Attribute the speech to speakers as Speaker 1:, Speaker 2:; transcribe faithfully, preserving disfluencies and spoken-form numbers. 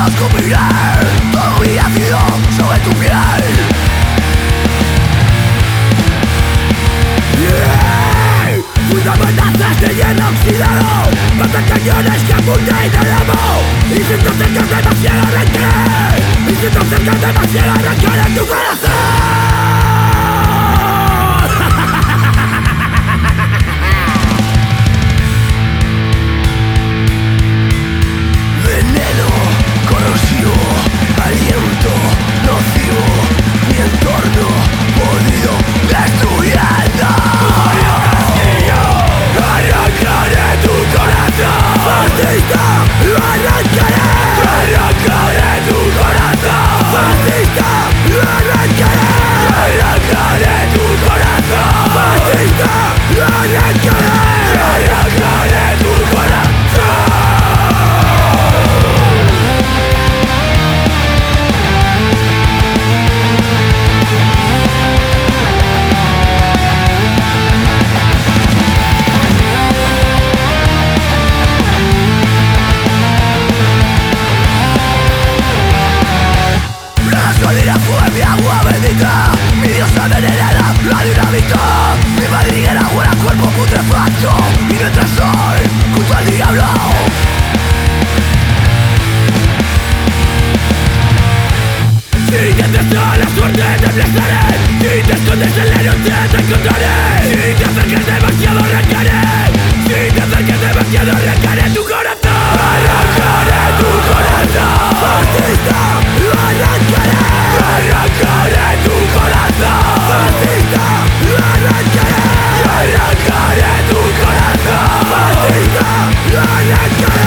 Speaker 1: escupiré todo mi ácido sobre tu piel. Yeah. Fundamentas de hierro oxidado, matan cañones que apunten al amo. Y si te acercas demasiado arrancaré, y si te acercas demasiado arrancaré tu corazón. Aliento nocivo, mi entorno podrido destruyendo. Mario Castillo, arrancaré tu corazón. Fascista, lo arrancaré. Arrancaré tu corazón. Fascista, lo arrancaré. Arrancaré tu corazón. Fascista, lo arrancaré. Arrancaré tu corazón. Fue mi agua bendita, mi diosa venenada, la dinamita. Mi madriguera huele a cuerpo putrefacto, y mientras soy junto al diablo. Si te deseas la suerte te aplastaré, si te escondes en la noche te encontraré. Si te acerques demasiado arrancaré, si te acerques demasiado arrancaré tu corazón. Arrancaré tu corazón. Fascista, lo arrancaré. Arrancaré tu corazón. Fascista, lo arrancaré. Arrancaré tu corazón. Fascista, lo arrancaré.